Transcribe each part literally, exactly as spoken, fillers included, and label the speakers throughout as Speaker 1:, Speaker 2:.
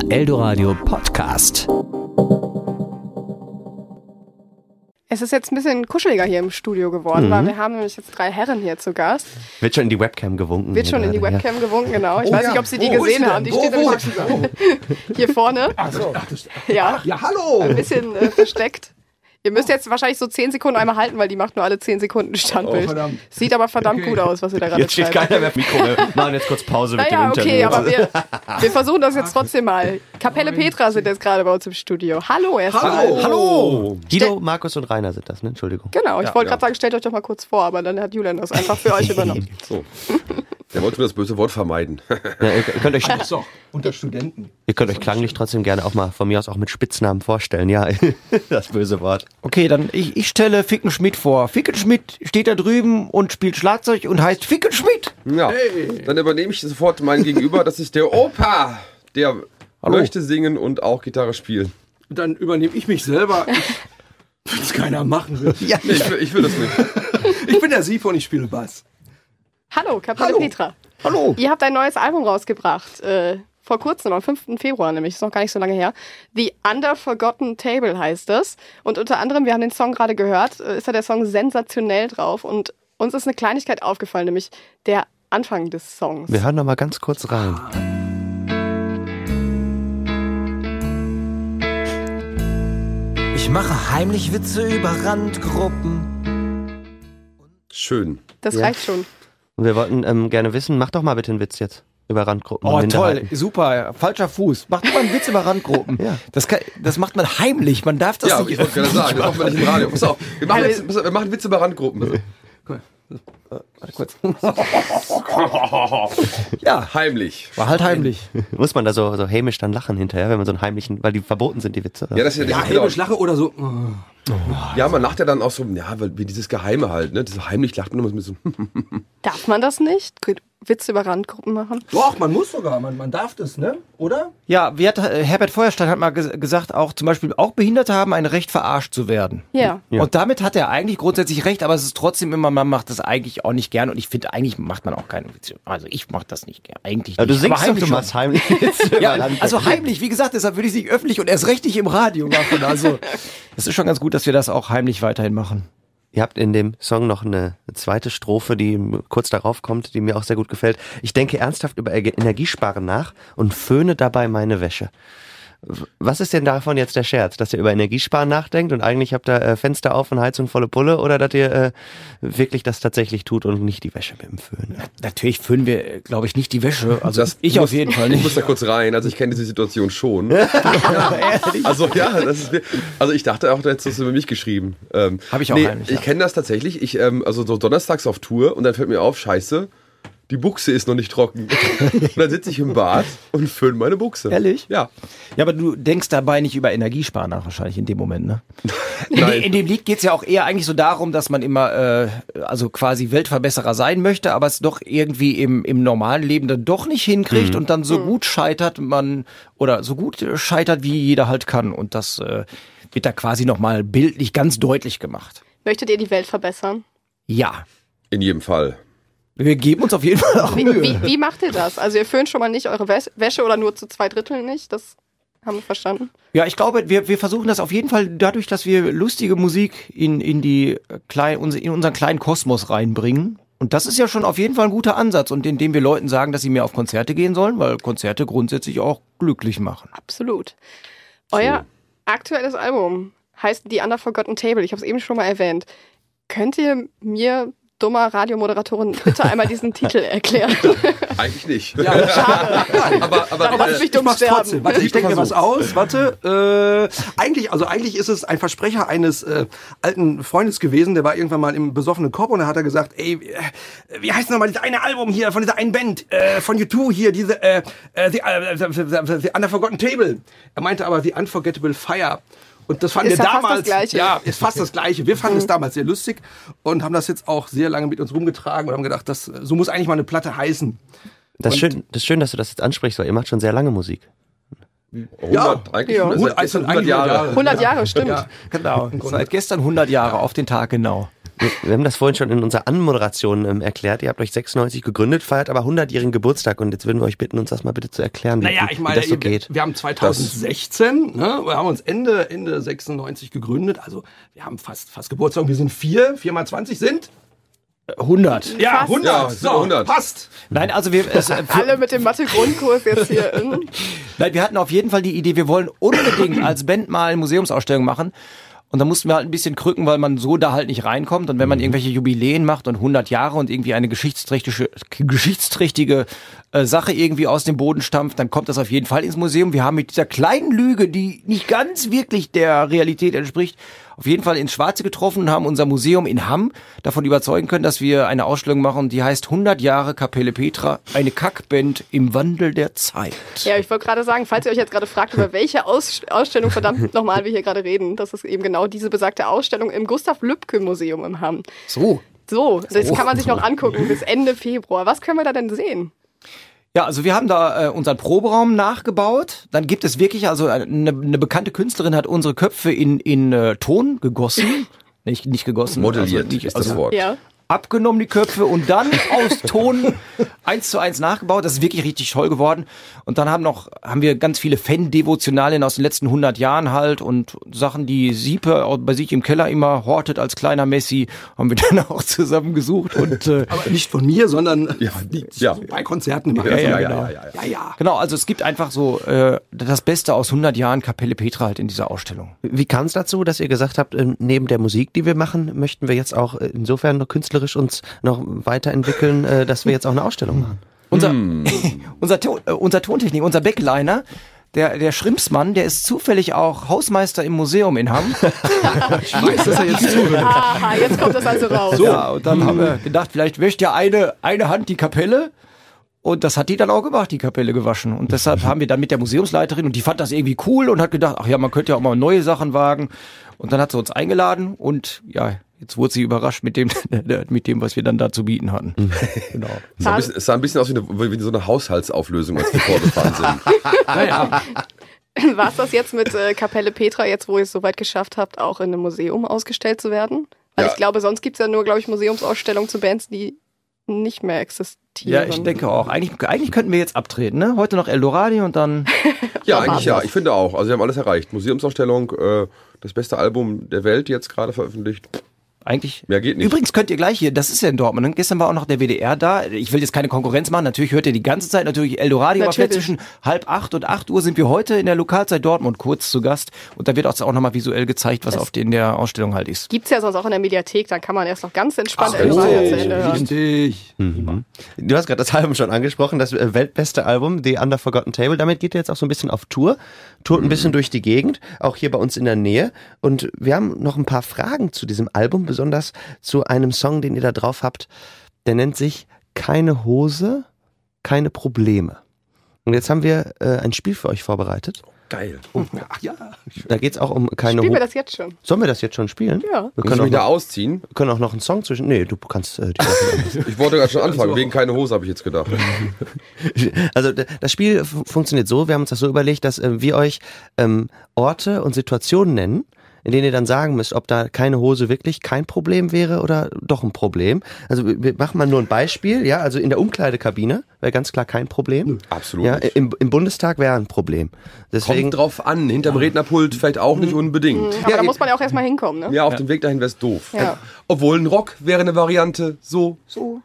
Speaker 1: Eldoradio Podcast.
Speaker 2: Es ist jetzt ein bisschen kuscheliger hier im Studio geworden, mhm. weil wir haben nämlich jetzt drei Herren hier zu Gast.
Speaker 1: Wird schon in die Webcam gewunken.
Speaker 2: Wird schon in die Webcam ja. gewunken, genau. Ich
Speaker 3: oh,
Speaker 2: weiß
Speaker 3: ja.
Speaker 2: nicht, ob Sie die
Speaker 3: wo,
Speaker 2: gesehen
Speaker 3: wo
Speaker 2: haben. Die
Speaker 3: wo,
Speaker 2: steht
Speaker 3: wo?
Speaker 2: nämlich hier vorne.
Speaker 3: Ach so. Ach, das,
Speaker 2: ja.
Speaker 3: ja, hallo.
Speaker 2: Ein bisschen äh, versteckt. Ihr müsst jetzt wahrscheinlich so zehn Sekunden einmal halten, weil die macht nur alle zehn Sekunden Standbild. Oh, verdammt. Sieht aber verdammt okay. gut aus, was ihr da gerade
Speaker 1: Jetzt steht keiner mehr auf Mikro. Wir machen jetzt kurz Pause mit
Speaker 2: naja,
Speaker 1: dem
Speaker 2: okay,
Speaker 1: Interview.
Speaker 2: aber wir, wir versuchen das jetzt trotzdem mal. Kapelle Petra sind jetzt gerade bei uns im Studio. Hallo erstmal.
Speaker 3: Hallo. Hallo.
Speaker 1: Guido, Markus und Rainer sind das, ne? Entschuldigung.
Speaker 2: Genau, ich
Speaker 3: ja,
Speaker 2: wollte
Speaker 3: ja.
Speaker 2: gerade sagen, stellt euch doch mal kurz vor, aber dann hat Julian das einfach für euch übernommen.
Speaker 4: So. Der wollte nur das böse Wort vermeiden.
Speaker 1: Ja, ihr könnt euch,
Speaker 3: Ach so, unter Studenten.
Speaker 1: ihr könnt euch klanglich trotzdem gerne auch mal von mir aus auch mit Spitznamen vorstellen. Ja, das böse Wort.
Speaker 5: Okay, dann ich, ich stelle Ficken Schmidt vor. Ficken Schmidt steht da drüben und spielt Schlagzeug und heißt Ficken Schmidt.
Speaker 4: Ja,
Speaker 3: Hey.
Speaker 4: dann übernehme ich sofort meinen Gegenüber. Das ist der Opa. Der
Speaker 5: Hallo.
Speaker 4: möchte singen und auch Gitarre spielen.
Speaker 3: Dann übernehme ich mich selber. Wenn es keiner machen will.
Speaker 5: Ja.
Speaker 4: Nee, ich, will, ich will das nicht.
Speaker 3: Ich bin der Sifo und ich spiele Bass.
Speaker 2: Hallo, Kapelle
Speaker 3: Hallo.
Speaker 2: Petra.
Speaker 5: Hallo.
Speaker 2: Ihr habt ein neues Album rausgebracht. Äh, vor kurzem, am fünften Februar nämlich. Ist noch gar nicht so lange her. The Under Forgotten Table heißt es. Und unter anderem, wir haben den Song gerade gehört, äh, ist da der Song sensationell drauf. Und uns ist eine Kleinigkeit aufgefallen, nämlich der Anfang des Songs.
Speaker 1: Wir hören noch mal ganz kurz rein.
Speaker 5: Ich mache heimlich Witze über Randgruppen.
Speaker 4: Schön.
Speaker 2: Das
Speaker 1: Ja.
Speaker 2: reicht schon.
Speaker 1: Und wir wollten ähm, gerne wissen, mach doch mal bitte einen Witz jetzt über Randgruppen. und
Speaker 5: Oh, toll,
Speaker 1: Minderheiten.
Speaker 5: super. Falscher Fuß. Macht immer einen Witz über Randgruppen.
Speaker 1: Ja.
Speaker 5: Das, kann, das macht man heimlich. Man darf das
Speaker 4: Ja,
Speaker 5: nicht
Speaker 4: ich wollte gerade sagen, das macht man nicht im Radio. Pass auf, wir machen, jetzt, pass auf, wir machen Witze bei Randgruppen. Bitte.
Speaker 5: Warte kurz. Ja,
Speaker 4: Heimlich.
Speaker 5: war halt heimlich.
Speaker 1: Muss man da so, so hämisch dann lachen hinterher, wenn man so einen heimlichen, weil die verboten sind, die Witze.
Speaker 4: Ja, das ist ja, das
Speaker 3: Ja,
Speaker 4: ist genau.
Speaker 3: hämisch lache oder so.
Speaker 4: Ja, man lacht ja dann auch so, ja, weil wie dieses Geheime halt, ne? Das heimlich lacht man immer so ein bisschen.
Speaker 2: Darf man das nicht? Witze über Randgruppen machen?
Speaker 3: Doch, man muss sogar. Man, man darf das, ne? Oder?
Speaker 5: Ja, wie hat, äh, Herbert Feuerstein hat mal ges- gesagt, auch zum Beispiel, auch Behinderte haben ein Recht, verarscht zu werden.
Speaker 2: Ja.
Speaker 1: Ja.
Speaker 5: Und damit hat er eigentlich grundsätzlich recht, aber es ist trotzdem immer, man macht das eigentlich auch nicht gern und ich finde, eigentlich macht man auch keine Witze. Also ich mache das nicht gern, eigentlich
Speaker 1: Aber
Speaker 5: nicht.
Speaker 1: du singst
Speaker 5: aber
Speaker 1: doch,
Speaker 5: heimlich
Speaker 1: du
Speaker 5: schon.
Speaker 1: machst heimlich Witze über
Speaker 5: Ja,
Speaker 1: Randgruppen.
Speaker 5: also heimlich, wie gesagt, deshalb würde ich es nicht öffentlich und erst recht nicht im Radio machen. Also es ist schon ganz gut, dass wir das auch heimlich weiterhin machen.
Speaker 1: Ihr habt in dem Song noch eine zweite Strophe, die kurz darauf kommt, die mir auch sehr gut gefällt. Ich denke ernsthaft über Energiesparen nach und föhne dabei meine Wäsche. Was ist denn davon jetzt der Scherz? Dass ihr über Energiesparen nachdenkt und eigentlich habt ihr äh, Fenster auf und Heizung volle Pulle oder dass ihr äh, wirklich das tatsächlich tut und nicht die Wäsche mit dem Föhn?
Speaker 5: Natürlich föhnen wir, glaube ich, nicht die Wäsche. Also
Speaker 4: Das
Speaker 5: ich
Speaker 4: muss-
Speaker 5: auf jeden Fall
Speaker 4: Ich
Speaker 5: nicht.
Speaker 4: muss da kurz rein, also ich kenne diese Situation schon. ja, also ja, das ist mir, also ich dachte auch, du hättest das über mich geschrieben. Ähm,
Speaker 5: Hab ich auch
Speaker 4: nee,
Speaker 5: heimlich,
Speaker 4: Ich
Speaker 5: ja.
Speaker 4: kenne das tatsächlich. Ich, ähm, also so donnerstags auf Tour und dann fällt mir auf, scheiße, die Buchse ist noch nicht trocken. Und dann sitze ich im Bad und föhne meine Buchse.
Speaker 5: Ehrlich?
Speaker 4: Ja.
Speaker 5: Ja, aber du denkst dabei nicht über Energiesparen nach wahrscheinlich in dem Moment, ne? In,
Speaker 4: Nein.
Speaker 5: de, in dem Lied geht's ja auch eher eigentlich so darum, dass man immer äh, also quasi Weltverbesserer sein möchte, aber es doch irgendwie im, im normalen Leben dann doch nicht hinkriegt und dann so gut scheitert man oder so gut äh, scheitert, wie jeder halt kann. Und das äh, wird da quasi nochmal bildlich ganz deutlich gemacht.
Speaker 2: Möchtet ihr die Welt verbessern?
Speaker 5: Ja.
Speaker 4: In jedem Fall.
Speaker 5: Wir geben uns auf jeden Fall auch
Speaker 2: Wie,
Speaker 5: Mühe.
Speaker 2: wie, wie macht ihr das? Also ihr föhnt schon mal nicht eure Wäs- Wäsche oder nur zu zwei Dritteln nicht? Das haben wir verstanden.
Speaker 5: Ja, ich glaube, wir, wir versuchen das auf jeden Fall dadurch, dass wir lustige Musik in, in, die klein, in unseren kleinen Kosmos reinbringen. Und das ist ja schon auf jeden Fall ein guter Ansatz. Und indem wir Leuten sagen, dass sie mehr auf Konzerte gehen sollen, weil Konzerte grundsätzlich auch glücklich machen.
Speaker 2: Absolut. Euer aktuelles Album heißt The Under Forgotten Table. Ich habe es eben schon mal erwähnt. Könnt ihr mir, dummer Radiomoderatorin, bitte einmal diesen Titel erklären?
Speaker 4: Eigentlich nicht.
Speaker 3: Ja,
Speaker 2: Schade.
Speaker 4: aber aber
Speaker 2: Darum lass
Speaker 4: äh,
Speaker 2: mich dumm
Speaker 3: mach's
Speaker 2: sterben.
Speaker 3: trotzdem. Warte, ich denke mir was
Speaker 4: Versuch's.
Speaker 3: aus. Warte. Äh, eigentlich, also eigentlich ist es ein Versprecher eines äh, alten Freundes gewesen, der war irgendwann mal im besoffenen Kopf und da hat er gesagt, ey, äh, wie heißt denn nochmal dieses eine Album hier von dieser einen Band, äh, von U zwei hier, diese äh, äh, the, äh, the, the, the Under Forgotten Table. Er meinte aber The Unforgettable Fire. Und das fanden
Speaker 2: Ist
Speaker 3: wir
Speaker 2: ja fast
Speaker 3: damals,
Speaker 2: das Gleiche.
Speaker 3: ja, ist fast das Gleiche. Wir fanden es damals sehr lustig und haben das jetzt auch sehr lange mit uns rumgetragen und haben gedacht, das, so muss eigentlich mal eine Platte heißen.
Speaker 1: Das ist,
Speaker 3: Und-
Speaker 1: schön, das ist schön, dass du das jetzt ansprichst, weil ihr macht schon sehr lange Musik.
Speaker 4: hundert, eigentlich
Speaker 2: Ja.
Speaker 4: hundert,
Speaker 3: Also
Speaker 4: hundert Jahre.
Speaker 2: hundert Jahre, stimmt.
Speaker 3: Ja.
Speaker 5: Genau. Seit gestern hundert Jahre auf den Tag genau.
Speaker 1: Wir haben das vorhin schon in unserer Anmoderation ähm, erklärt. Ihr habt euch sechsundneunzig gegründet, feiert aber hundertjährigen Geburtstag und jetzt würden wir euch bitten, uns das mal bitte zu erklären, wie,
Speaker 3: Naja, ich meine,
Speaker 1: wie das so geht.
Speaker 3: wir haben zweitausendsechzehn, ne, wir haben uns Ende, Ende sechsundneunzig gegründet, also wir haben fast, fast Geburtstag, wir sind vier, vier mal zwanzig sind?
Speaker 5: hundert.
Speaker 3: Ja,
Speaker 2: Fast.
Speaker 3: hundert,
Speaker 4: Ja,
Speaker 3: so,
Speaker 4: hundert.
Speaker 3: passt.
Speaker 5: Nein, also wir, es, für,
Speaker 2: Alle mit dem Mathe-Grundkurs jetzt hier. ähm.
Speaker 5: nein, wir hatten auf jeden Fall die Idee, wir wollen unbedingt als Band mal eine Museumsausstellung machen. Und da mussten wir halt ein bisschen krücken, weil man so da halt nicht reinkommt. Und wenn man irgendwelche Jubiläen macht und hundert Jahre und irgendwie eine geschichtsträchtige, geschichtsträchtige äh, Sache irgendwie aus dem Boden stampft, dann kommt das auf jeden Fall ins Museum. Wir haben mit dieser kleinen Lüge, die nicht ganz wirklich der Realität entspricht, auf jeden Fall ins Schwarze getroffen und haben unser Museum in Hamm davon überzeugen können, dass wir eine Ausstellung machen, die heißt hundert Jahre Kapelle Petra, eine Kackband im Wandel der Zeit.
Speaker 2: Ja, ich wollte gerade sagen, falls ihr euch jetzt gerade fragt, über welche Aus Ausstellung verdammt nochmal wir hier gerade reden, das ist eben genau diese besagte Ausstellung im Gustav-Lübcke-Museum im Hamm.
Speaker 5: So.
Speaker 2: So, das kann man sich noch angucken bis Ende Februar. Was können wir da denn sehen?
Speaker 5: Ja, also wir haben da äh, unseren Proberaum nachgebaut. Dann gibt es wirklich, also eine, eine bekannte Künstlerin hat unsere Köpfe in, in äh, Ton gegossen. Nicht, nicht gegossen.
Speaker 4: Modelliert
Speaker 5: also nicht,
Speaker 4: ist das
Speaker 5: also
Speaker 4: Wort.
Speaker 2: Ja.
Speaker 5: Abgenommen die Köpfe und dann aus Ton eins zu eins nachgebaut. Das ist wirklich richtig toll geworden. Und dann haben noch, haben wir ganz viele Fan-Devotionalien aus den letzten hundert Jahren halt und Sachen, die Siepe auch bei sich im Keller immer hortet als kleiner Messi, haben wir dann auch zusammengesucht und, äh,
Speaker 3: Aber nicht von mir, sondern
Speaker 4: Ja,
Speaker 3: die,
Speaker 4: ja.
Speaker 3: so bei Konzerten immer.
Speaker 4: Ja, ja, ja,
Speaker 5: genau.
Speaker 4: ja, ja, ja.
Speaker 3: ja, ja.
Speaker 5: genau, also es gibt einfach so, äh, das Beste aus hundert Jahren Kapelle Petra halt in dieser Ausstellung.
Speaker 1: Wie kam es dazu, dass ihr gesagt habt, äh, neben der Musik, die wir machen, möchten wir jetzt auch äh, insofern noch künstlerisch uns noch weiterentwickeln, äh, dass wir jetzt auch eine Ausstellung machen?
Speaker 5: Unser, unser, Ton, äh, unser Tontechnik, unser Backliner, der, der Schrimpsmann, der ist zufällig auch Hausmeister im Museum in Hamm.
Speaker 3: Ich weiß, dass er jetzt zuhört.
Speaker 2: Aha, jetzt kommt das also raus.
Speaker 5: Ja, und dann haben wir gedacht, vielleicht wäscht ja eine, eine Hand die Kapelle. Und das hat die dann auch gemacht, die Kapelle gewaschen. Und deshalb haben wir dann mit der Museumsleiterin, und die fand das irgendwie cool und hat gedacht, ach ja, man könnte ja auch mal neue Sachen wagen. Und dann hat sie uns eingeladen und ja, jetzt wurde sie überrascht mit dem, mit dem, was wir dann da zu bieten hatten. Genau.
Speaker 4: Es sah, ein bisschen, es sah ein bisschen aus wie, eine, wie so eine Haushaltsauflösung, als wir vorgefahren sind.
Speaker 5: Naja.
Speaker 2: War es das jetzt mit äh, Kapelle Petra, jetzt wo ihr es soweit geschafft habt, auch in einem Museum ausgestellt zu werden? Weil
Speaker 4: Ja.
Speaker 2: ich glaube, sonst gibt es ja nur, glaube ich, Museumsausstellungen zu Bands, die nicht mehr existieren.
Speaker 5: Ja, ich denke auch. Eigentlich, eigentlich könnten wir jetzt abtreten, ne? Heute noch Eldorado und dann.
Speaker 4: Ja,
Speaker 2: Noch
Speaker 4: eigentlich ja.
Speaker 2: was.
Speaker 4: Ich finde auch. Also wir haben alles erreicht. Museumsausstellung, äh, das beste Album der Welt jetzt gerade veröffentlicht.
Speaker 5: Eigentlich.
Speaker 4: Mehr geht nicht.
Speaker 5: Übrigens könnt ihr gleich hier, das ist ja in Dortmund, ne? Gestern war auch noch der W D R da. Ich will jetzt keine Konkurrenz machen, natürlich hört ihr die ganze Zeit natürlich Eldorado, aber vielleicht
Speaker 2: Natürlich.
Speaker 5: zwischen halb acht und acht Uhr sind wir heute in der Lokalzeit Dortmund kurz zu Gast und da wird auch auch nochmal visuell gezeigt, was
Speaker 2: Es-
Speaker 5: auf in der Ausstellung halt ist.
Speaker 2: Gibt es ja sonst auch in der Mediathek, dann kann man erst noch ganz entspannt
Speaker 3: Ach,
Speaker 2: Eldorado
Speaker 3: richtig,
Speaker 2: zu Ende hören.
Speaker 3: richtig.
Speaker 1: Du hast gerade das Album schon angesprochen, das äh, weltbeste Album, The Under Forgotten Table. Damit geht ihr jetzt auch so ein bisschen auf Tour, tourt ein bisschen durch die Gegend, auch hier bei uns in der Nähe. Und wir haben noch ein paar Fragen zu diesem Album, besonders zu einem Song, den ihr da drauf habt. Der nennt sich Keine Hose, keine Probleme. Und jetzt haben wir äh, ein Spiel für euch vorbereitet.
Speaker 4: Geil.
Speaker 3: Ach ja.
Speaker 1: Da geht es auch um keine
Speaker 2: Spielen wir
Speaker 1: Hose.
Speaker 2: das jetzt schon?
Speaker 1: Sollen wir das jetzt schon spielen?
Speaker 2: Ja.
Speaker 1: Wir
Speaker 4: Können
Speaker 1: können
Speaker 4: wir
Speaker 1: auch,
Speaker 4: wieder
Speaker 1: noch,
Speaker 4: ausziehen?
Speaker 1: können auch noch einen Song zwischen... Nee, du kannst äh, die Sachen
Speaker 4: Ich wollte gerade schon anfangen. Wegen keine Hose habe ich jetzt gedacht.
Speaker 1: Also d- das Spiel f- funktioniert so, wir haben uns das so überlegt, dass äh, wir euch ähm, Orte und Situationen nennen, in denen ihr dann sagen müsst, ob da keine Hose wirklich kein Problem wäre oder doch ein Problem. Also wir wir machen mal nur ein Beispiel, ja, also in der Umkleidekabine wäre ganz klar kein Problem.
Speaker 4: Absolut
Speaker 1: Ja,
Speaker 4: nicht.
Speaker 1: im, im Bundestag wäre ein Problem. Deswegen,
Speaker 4: Kommt drauf an. Hinterm Rednerpult vielleicht auch nicht unbedingt.
Speaker 2: Aber
Speaker 1: Ja,
Speaker 2: da
Speaker 1: ihr-
Speaker 2: muss man ja auch erstmal hinkommen, ne?
Speaker 4: Ja, auf dem Weg dahin wäre es doof.
Speaker 2: Ja.
Speaker 4: Obwohl ein Rock wäre eine Variante. So.
Speaker 2: So.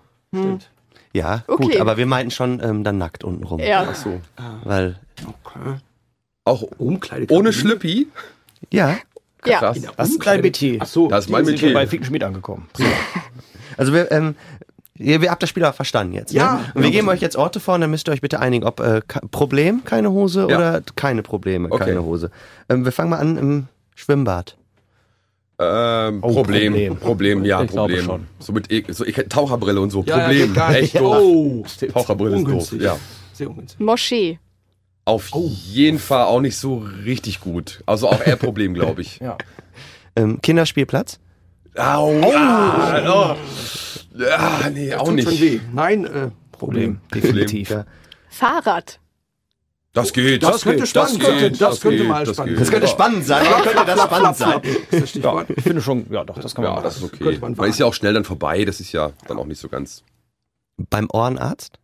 Speaker 1: ja,
Speaker 2: Okay.
Speaker 1: gut, aber wir meinten schon ähm, dann nackt unten rum.
Speaker 2: Ja.
Speaker 4: Ach so.
Speaker 1: Weil,
Speaker 3: Okay.
Speaker 4: Auch
Speaker 3: Umkleidekabine.
Speaker 4: ohne Schlüppi.
Speaker 1: ja,
Speaker 2: Ja.
Speaker 4: Krass.
Speaker 5: Das ist dein Metier.
Speaker 3: Ach so.
Speaker 4: Das ist mein
Speaker 5: Wir sind bei
Speaker 4: Metier.
Speaker 5: Ficken Schmidt angekommen.
Speaker 1: also wir, ähm, ihr, ihr habt das Spiel aber verstanden jetzt.
Speaker 3: Ja.
Speaker 1: Ne? Und wir geben euch jetzt Orte vor und dann müsst ihr euch bitte einigen, ob äh, Ka- Problem, keine Hose
Speaker 4: Ja.
Speaker 1: oder keine Probleme,
Speaker 4: Okay.
Speaker 1: keine Hose. Ähm, wir fangen mal an im Schwimmbad.
Speaker 4: Ähm,
Speaker 5: Oh,
Speaker 4: Problem,
Speaker 5: Problem.
Speaker 4: Problem, ja,
Speaker 5: Ich glaube
Speaker 4: Problem.
Speaker 5: schon.
Speaker 4: So mit e so, ich, Taucherbrille und so.
Speaker 3: Ja, ja,
Speaker 4: Problem.
Speaker 3: geht gar nicht.
Speaker 4: Echt doof.
Speaker 3: Oh.
Speaker 4: Taucherbrille ist doof.
Speaker 3: Ungünstig.
Speaker 4: Ja.
Speaker 3: Sehr ungünstig.
Speaker 2: Moschee.
Speaker 4: Auf jeden Fall auch nicht so richtig gut. Also auch eher Problem, glaube ich.
Speaker 5: Ja.
Speaker 1: Ähm, Kinderspielplatz.
Speaker 4: Au, ah, oh. Ja, nee, auch
Speaker 3: Tut
Speaker 4: nicht.
Speaker 3: schon weh. Nein, äh, Problem.
Speaker 5: Problem. Definitiv.
Speaker 1: Ja.
Speaker 2: Fahrrad.
Speaker 4: Das geht.
Speaker 3: Das, könnte
Speaker 5: geht,
Speaker 3: spannend
Speaker 5: das
Speaker 3: sein.
Speaker 5: geht,
Speaker 3: Das,
Speaker 4: das
Speaker 3: könnte
Speaker 4: geht,
Speaker 3: mal
Speaker 4: das
Speaker 3: spannend
Speaker 4: geht.
Speaker 1: Das könnte spannend sein. Ja, könnte das spannend sein.
Speaker 3: Das ist das Stichwort.
Speaker 5: Ich finde schon, ja doch, das kann man
Speaker 4: Ja,
Speaker 5: machen.
Speaker 4: das ist okay.
Speaker 3: könnte man
Speaker 4: Man
Speaker 3: wagen.
Speaker 4: ist ja auch schnell dann vorbei, das ist ja dann auch nicht so ganz...
Speaker 1: Beim Ohrenarzt?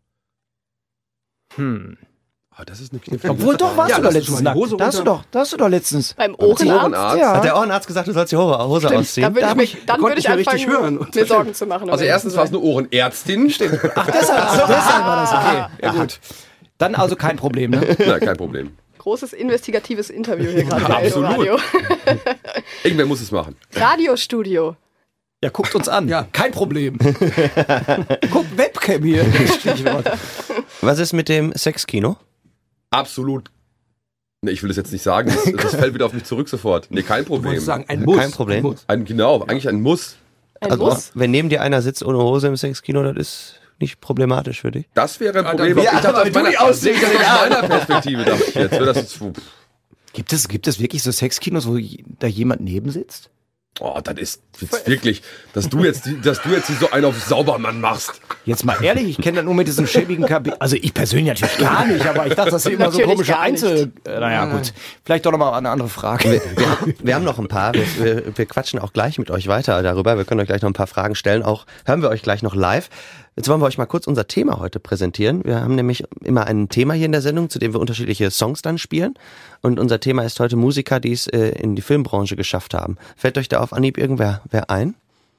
Speaker 5: Hm.
Speaker 4: Ah, das ist eine knifflige
Speaker 5: Obwohl, doch, warst
Speaker 3: Ja,
Speaker 5: du doch
Speaker 3: lass uns
Speaker 5: letztens
Speaker 3: mal die
Speaker 5: nackt.
Speaker 3: Hose
Speaker 5: Da hast du
Speaker 3: runter.
Speaker 5: doch, da hast du doch letztens.
Speaker 2: Beim
Speaker 4: Beim
Speaker 2: Ohrenarzt?
Speaker 4: Ohrenarzt?
Speaker 5: Ja.
Speaker 1: Hat der Ohrenarzt gesagt, du sollst die Hose, Hose
Speaker 2: Stimmt,
Speaker 1: ausziehen?
Speaker 2: dann würde
Speaker 5: Da
Speaker 2: ich,
Speaker 5: hab
Speaker 2: mir-
Speaker 5: ich-
Speaker 2: dann
Speaker 3: konnte
Speaker 2: würde
Speaker 3: ich
Speaker 2: ich
Speaker 3: mir richtig
Speaker 2: anfangen,
Speaker 3: hören.
Speaker 2: mir Sorgen zu machen. um
Speaker 4: Also
Speaker 2: ehrlich
Speaker 4: erstens
Speaker 2: zu
Speaker 4: war es
Speaker 2: sein.
Speaker 4: eine Ohrenärztin.
Speaker 5: Ach, deshalb, ach, deshalb war das okay. Ja, gut. Dann also kein Problem, ne?
Speaker 4: Na, kein Problem.
Speaker 2: Großes investigatives Interview hier gerade bei
Speaker 4: Absolut.
Speaker 2: Eldoradio.
Speaker 4: Irgendwer muss es machen.
Speaker 2: Radiostudio.
Speaker 5: Ja, guckt uns an.
Speaker 3: Ja.
Speaker 5: Kein Problem. Guckt Webcam hier. Stichwort.
Speaker 1: Was ist mit dem Sexkino?
Speaker 4: Absolut. Ne, ich will das jetzt nicht sagen. Das, das fällt wieder auf mich zurück sofort. Nee, kein
Speaker 3: Ich wollte
Speaker 4: Problem.
Speaker 3: sagen, ein Muss.
Speaker 1: Kein Problem.
Speaker 3: Ein Muss.
Speaker 4: Ein, genau, eigentlich ein Muss.
Speaker 2: Ein
Speaker 1: Also,
Speaker 2: Muss.
Speaker 1: wenn neben dir einer sitzt ohne Hose im Sexkino, das ist nicht problematisch für dich.
Speaker 4: Das wäre ein
Speaker 3: Ja,
Speaker 4: Problem.
Speaker 3: dann-
Speaker 4: ich dachte,
Speaker 3: Ja,
Speaker 4: aus
Speaker 3: aber
Speaker 4: meiner,
Speaker 3: du die Aussicht-
Speaker 4: sehe ich das aus meiner Perspektive dachte ich jetzt. Wäre das jetzt, pff.
Speaker 5: Gibt es, gibt es wirklich so Sexkinos, wo je- da jemand neben sitzt?
Speaker 4: Oh, das ist jetzt wirklich, dass du jetzt, die- dass du jetzt so einen auf Saubermann machst.
Speaker 5: Jetzt mal ehrlich, ich kenne das nur mit diesen schäbigen Kabinen. Also ich persönlich natürlich gar nicht, aber ich dachte, das sind immer so
Speaker 2: Natürlich
Speaker 5: komische
Speaker 2: gar nicht.
Speaker 5: Einzel... Äh, naja, gut. Vielleicht doch nochmal eine andere Frage.
Speaker 1: Wir, wir haben noch ein paar. Wir, wir, wir quatschen auch gleich mit euch weiter darüber. Wir können euch gleich noch ein paar Fragen stellen. Auch hören wir euch gleich noch live. Jetzt wollen wir euch mal kurz unser Thema heute präsentieren. Wir haben nämlich immer ein Thema hier in der Sendung, zu dem wir unterschiedliche Songs dann spielen. Und unser Thema ist heute Musiker, die es äh, in die Filmbranche geschafft haben. Fällt euch da auf Anhieb irgendwer wer ein?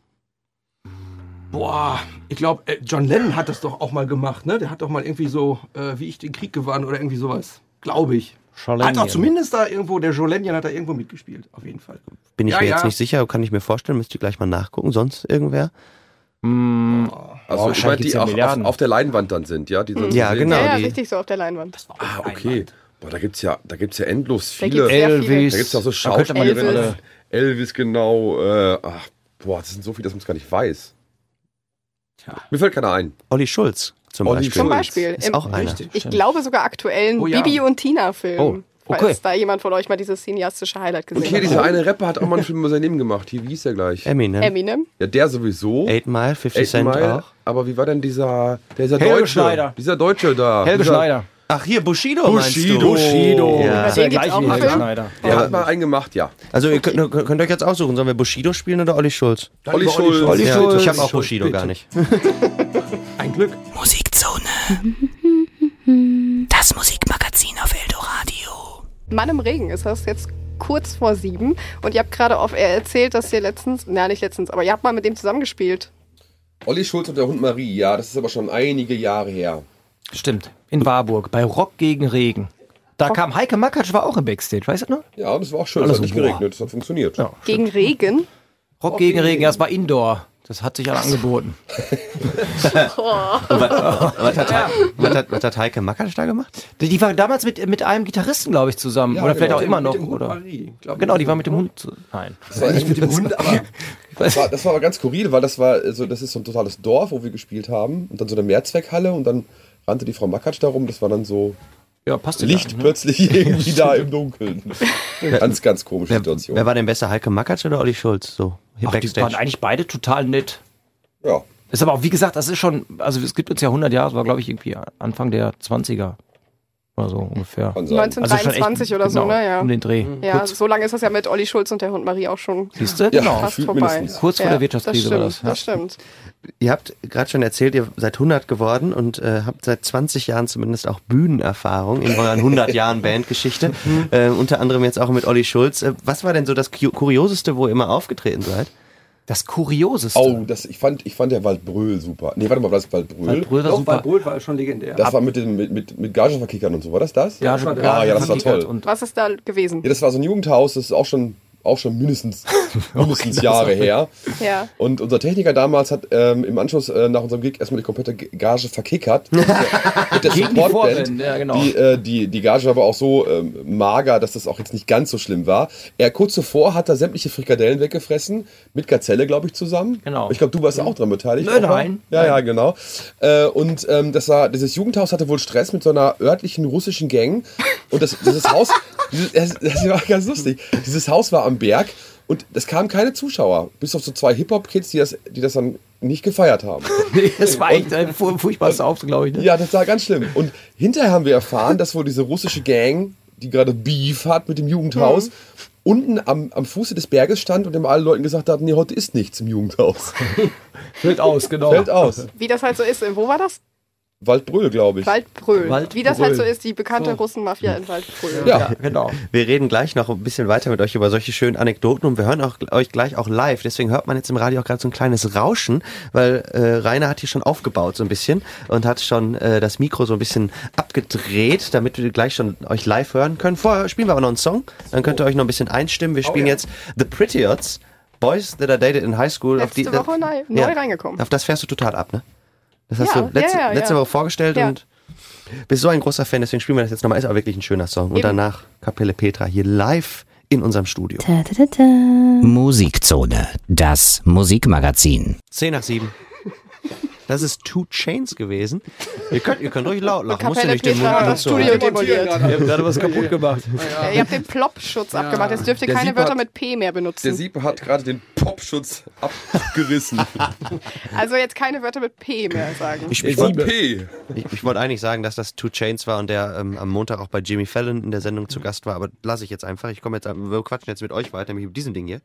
Speaker 3: Boah, ich glaube, äh, John Lennon hat das doch auch mal gemacht, ne? Der hat doch mal irgendwie so, äh, wie ich den Krieg gewann oder irgendwie sowas. Glaube ich. Hat auch zumindest da irgendwo, der Jolenian hat da irgendwo mitgespielt, auf jeden Fall.
Speaker 1: Bin ich
Speaker 3: Ja,
Speaker 1: mir jetzt
Speaker 3: ja.
Speaker 1: nicht sicher, kann ich mir vorstellen, müsst ihr gleich mal nachgucken. Sonst irgendwer?
Speaker 5: Hm,
Speaker 4: Also,
Speaker 5: Oh,
Speaker 4: ich meine,
Speaker 5: gibt's
Speaker 4: die
Speaker 5: ja
Speaker 4: auch auf,
Speaker 5: Milliarden.
Speaker 4: auf der Leinwand dann sind, ja? Die dann zu
Speaker 1: Ja,
Speaker 4: sehen
Speaker 1: genau.
Speaker 2: Ja, ja,
Speaker 1: die-
Speaker 2: richtig so auf der Leinwand.
Speaker 4: Ah, okay. Boah, da gibt's ja, da gibt's ja endlos
Speaker 2: Da
Speaker 4: viele.
Speaker 2: gibt's sehr viele.
Speaker 5: Elvis.
Speaker 4: Da gibt's ja auch so
Speaker 5: Da könnte man jetzt
Speaker 4: Schauspielerinnen.
Speaker 2: Elvis.
Speaker 5: alle-
Speaker 4: Elvis, genau. Äh, ach, boah, das sind so viele, dass man es gar nicht weiß. Mir fällt keiner ein.
Speaker 1: Olli Schulz zum
Speaker 4: Olli
Speaker 1: Beispiel.
Speaker 2: Zum
Speaker 4: Schulz.
Speaker 2: Beispiel.
Speaker 1: Ist
Speaker 2: Im,
Speaker 1: auch einer.
Speaker 3: Richtig.
Speaker 2: ich glaube sogar aktuellen
Speaker 3: Oh ja.
Speaker 2: Bibi und Tina-Film.
Speaker 5: Oh, okay.
Speaker 2: Falls da jemand von euch mal dieses cineastische Highlight gesehen
Speaker 4: Okay,
Speaker 2: hat.
Speaker 4: dieser eine Rapper hat auch mal einen Film über sein Leben gemacht. Hier, wie hieß der gleich?
Speaker 1: Eminem.
Speaker 2: Eminem.
Speaker 4: Ja, der sowieso.
Speaker 1: Eight Mile, fifty
Speaker 4: Eight
Speaker 1: Cent
Speaker 4: Mile.
Speaker 1: auch.
Speaker 4: Aber wie war denn dieser, dieser
Speaker 5: Helge
Speaker 4: Deutsche?
Speaker 5: Schneider.
Speaker 4: Dieser Deutsche da.
Speaker 5: Helge
Speaker 4: dieser,
Speaker 5: Schneider.
Speaker 1: Ach, hier, Bushido,
Speaker 4: Bushido.
Speaker 5: Bushido.
Speaker 1: Ja.
Speaker 5: Das ist ja
Speaker 2: Den gibt's
Speaker 5: gleich
Speaker 2: auch
Speaker 5: wie
Speaker 2: einen
Speaker 5: Helge
Speaker 2: Film?
Speaker 5: Schneider.
Speaker 4: Der hat mal einen gemacht, ja.
Speaker 1: Also ihr könnt, könnt euch jetzt aussuchen, sollen wir Bushido spielen oder Olli Schulz?
Speaker 3: Dann
Speaker 4: Olli
Speaker 3: über
Speaker 4: Schulz.
Speaker 5: Olli
Speaker 1: Ja,
Speaker 5: Schulz.
Speaker 1: ich habe auch
Speaker 3: Schulz,
Speaker 1: Bushido
Speaker 3: bitte.
Speaker 1: gar nicht.
Speaker 3: Ein Glück.
Speaker 6: Musikzone. Das Musikmagazin auf Eldoradio.
Speaker 2: Mann im Regen ist das jetzt kurz vor sieben. Und ihr habt gerade auf er erzählt, dass ihr letztens, na nicht letztens, aber ihr habt mal mit dem zusammengespielt.
Speaker 4: Olli Schulz und der Hund Marie, ja, das ist aber schon einige Jahre her.
Speaker 5: Stimmt. In Warburg. Bei Rock gegen Regen. Da kam Heike Makatsch, war auch im Backstage, weißt du noch?
Speaker 4: Ja, das war auch schön.
Speaker 5: Alles
Speaker 4: Es hat nicht
Speaker 5: so, boah.
Speaker 4: geregnet, das hat funktioniert.
Speaker 5: Ja.
Speaker 2: Gegen Regen.
Speaker 5: Rock gegen Regen, ja, das war Indoor. Das hat sich ja angeboten.
Speaker 1: Was hat, was hat, was hat Heike Makatsch da gemacht?
Speaker 5: Die, die war damals mit, mit einem Gitarristen, glaube ich, zusammen. oder vielleicht
Speaker 4: genau.
Speaker 5: auch immer noch.
Speaker 3: Mit dem Hund
Speaker 5: Oder?
Speaker 3: Marie, glaub ich.
Speaker 5: Genau, die war mit dem Hund. Zu, nein.
Speaker 4: Das war nicht mit dem Hund, aber das war, das war aber ganz skurril, weil das war so, das ist so ein totales Dorf, wo wir gespielt haben und dann so eine Mehrzweckhalle und dann rannte die Frau Makatsch da rum, das war dann so
Speaker 5: Ja, passt ja
Speaker 4: Licht
Speaker 5: gar nicht, ne?
Speaker 4: plötzlich irgendwie da im Dunkeln. Ganz, ganz komische
Speaker 1: Wer,
Speaker 4: Situation.
Speaker 1: wer war denn besser, Heike Makatsch oder Olli Schulz? So, hier
Speaker 5: Ach, die waren
Speaker 1: Backstage.
Speaker 5: eigentlich beide total nett.
Speaker 4: Ja.
Speaker 5: Ist aber auch, wie gesagt, das ist schon, also es gibt uns ja hundert Jahre, das war glaube ich irgendwie Anfang der zwanziger oder so ungefähr.
Speaker 4: Kann sein.
Speaker 2: neunzehnhundertdreiundzwanzig oder so,
Speaker 5: genau,
Speaker 2: ne? Ja.
Speaker 5: um den Dreh.
Speaker 2: Ja,
Speaker 5: Kurz,
Speaker 2: so lange ist das ja mit Olli Schulz und der Hund Marie auch schon
Speaker 5: siehst du?
Speaker 4: Ja,
Speaker 5: Genau.
Speaker 2: fast
Speaker 4: gefühlt
Speaker 2: vorbei.
Speaker 4: mindestens.
Speaker 5: Kurz vor
Speaker 2: Ja,
Speaker 5: der Wirtschaftskrise
Speaker 2: das
Speaker 5: war
Speaker 2: stimmt,
Speaker 5: das. Ja.
Speaker 2: das stimmt.
Speaker 1: Ihr habt gerade schon erzählt, ihr seid hundert geworden und äh, habt seit zwanzig Jahren zumindest auch Bühnenerfahrung in euren hundert Jahren Bandgeschichte. äh, unter anderem jetzt auch mit Olli Schulz. Äh, was war denn so das Ku- Kurioseste, wo ihr immer aufgetreten seid?
Speaker 5: Das Kurioseste.
Speaker 4: Oh, das, ich, fand, ich fand der Waldbröl super. Nee, warte mal, war das Waldbröl?
Speaker 5: Waldbröl war
Speaker 3: Doch,
Speaker 5: super.
Speaker 3: bei Brot war schon legendär.
Speaker 4: Das war mit, den, mit, mit, mit Gagenverkickern und so, war das das?
Speaker 5: Ja,
Speaker 3: war
Speaker 5: schon,
Speaker 3: der-
Speaker 4: Ah, ja, das war
Speaker 5: verkickert
Speaker 4: toll.
Speaker 5: Und
Speaker 2: Was ist da gewesen?
Speaker 4: Ja, das war so ein Jugendhaus, das ist auch schon, auch schon mindestens, mindestens Jahre her.
Speaker 2: Ja.
Speaker 4: Und unser Techniker damals hat ähm, im Anschluss äh, nach unserem Gig erstmal die komplette Gage verkickert. Mit der, mit der
Speaker 5: Gegen die
Speaker 4: Supportband.
Speaker 5: Vorband, ja, genau.
Speaker 4: Die, äh, die, die Gage war aber auch so ähm, mager, dass das auch jetzt nicht ganz so schlimm war. Er kurz zuvor hat er sämtliche Frikadellen weggefressen, mit Gazelle, glaube ich, zusammen.
Speaker 5: Genau.
Speaker 4: Ich glaube, du warst auch dran beteiligt.
Speaker 5: Nein,
Speaker 4: auch,
Speaker 5: nein.
Speaker 4: Ja, ja, genau. Äh, und ähm, das war, dieses Jugendhaus hatte wohl Stress mit so einer örtlichen russischen Gang. Und das, dieses Haus, dieses, das, das war ganz lustig. Dieses Haus war am Berg. Und es kamen keine Zuschauer, bis auf so zwei Hip-Hop-Kids, die das, die das dann nicht gefeiert haben.
Speaker 5: Nee, das war echt ein furchtbares Auftritt, glaube ich. Ne?
Speaker 4: Ja, das war ganz schlimm. Und hinterher haben wir erfahren, dass wohl diese russische Gang, die gerade Beef hat mit dem Jugendhaus, mhm. unten am, am Fuße des Berges stand und dem allen Leuten gesagt hat, nee, heute ist nichts im Jugendhaus.
Speaker 5: Fällt aus, genau.
Speaker 4: Fällt aus.
Speaker 2: Wie das halt so ist. Wo war das?
Speaker 4: Waldbröl, glaube ich.
Speaker 2: Waldbröl.
Speaker 5: Waldbröl.
Speaker 2: Wie das halt so ist, die bekannte so. Russenmafia in Waldbröl.
Speaker 4: Ja.
Speaker 5: Ja, genau.
Speaker 1: Wir reden gleich noch ein bisschen weiter mit euch über solche schönen Anekdoten und wir hören auch, euch gleich auch live. Deswegen hört man jetzt im Radio auch gerade so ein kleines Rauschen, weil äh, Rainer hat hier schon aufgebaut so ein bisschen und hat schon äh, das Mikro so ein bisschen abgedreht, damit wir gleich schon euch live hören können. Vorher spielen wir aber noch einen Song, dann könnt ihr euch noch ein bisschen einstimmen. Wir spielen oh, ja. jetzt The Prettyots, Boys That I Dated in High School.
Speaker 2: Letzte
Speaker 1: auf die,
Speaker 2: Woche neu, neu
Speaker 1: ja,
Speaker 2: reingekommen.
Speaker 1: Auf das fährst du total ab, ne? Das hast
Speaker 2: ja,
Speaker 1: du letzte,
Speaker 2: ja, ja,
Speaker 1: letzte
Speaker 2: ja.
Speaker 1: Woche vorgestellt
Speaker 2: ja.
Speaker 1: und bist so ein großer Fan, deswegen spielen wir das jetzt nochmal. Ist aber wirklich ein schöner Song. Und
Speaker 2: Eben.
Speaker 1: danach Kapelle Petra hier live in unserem Studio.
Speaker 6: Ta -ta -ta -ta. Musikzone, das Musikmagazin.
Speaker 1: zehn nach sieben. Das ist Two Chainz gewesen. Ihr könnt, ihr könnt ruhig laut lachen. Musst ihr
Speaker 2: Kapelle
Speaker 1: nicht den
Speaker 2: Petra
Speaker 1: Mund
Speaker 2: hat
Speaker 1: und
Speaker 2: das
Speaker 1: so.
Speaker 2: Studio demoliert.
Speaker 5: Ihr habt gerade was kaputt gemacht.
Speaker 2: Ja, ihr habt den Plop-Schutz abgemacht. Jetzt dürft ihr
Speaker 4: Der
Speaker 2: keine
Speaker 4: Sieb
Speaker 2: Wörter
Speaker 4: hat-
Speaker 2: mit P mehr benutzen.
Speaker 4: Der Sieb hat gerade den Popschutz abgerissen.
Speaker 2: Also jetzt keine Wörter mit P mehr sagen.
Speaker 1: Ich, ich,
Speaker 4: O
Speaker 1: wollte,
Speaker 4: P.
Speaker 1: ich, ich wollte eigentlich sagen, dass das Two Chainz war und der ähm, am Montag auch bei Jimmy Fallon in der Sendung zu Gast war, aber lasse ich jetzt einfach. Ich komme jetzt, wir quatschen jetzt mit euch weiter, nämlich mit diesem Ding hier.